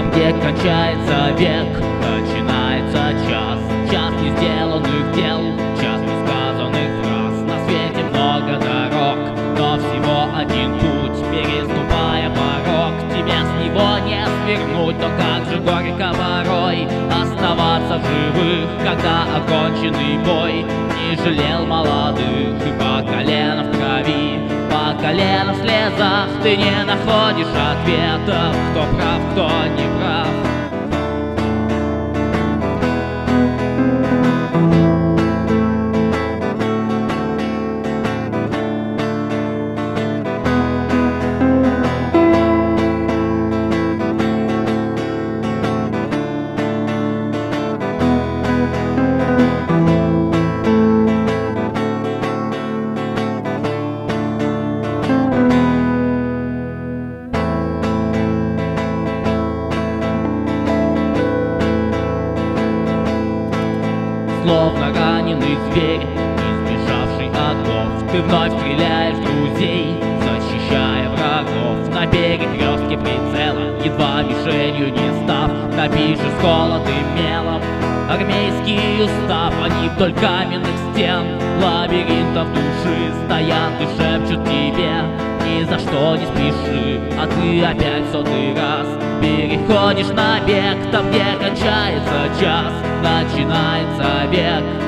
Там, где кончается век, начинается час. Час не сделанных дел, час несказанных фраз. На свете много дорог, но всего один путь. Переступая порог, тебе с него не свернуть. Но как же горько порой оставаться в живых, когда оконченный бой не жалел молодых. И по колено в крови, по колено в слезах ты не находишь ответов, кто прав, кто не прав. Словно раненый зверь, избежавший отлов, ты вновь стреляешь в друзей, защищая врагов. На перекрестке прицела, едва мишенью не став, напишешь сколотым мелом армейский устав. Они вдоль каменных стен, лабиринтов души стоят и шепчут тебе: ни за что не спеши. А ты опять в сотый раз переходишь на бег. Там, где кончается час, начинается век.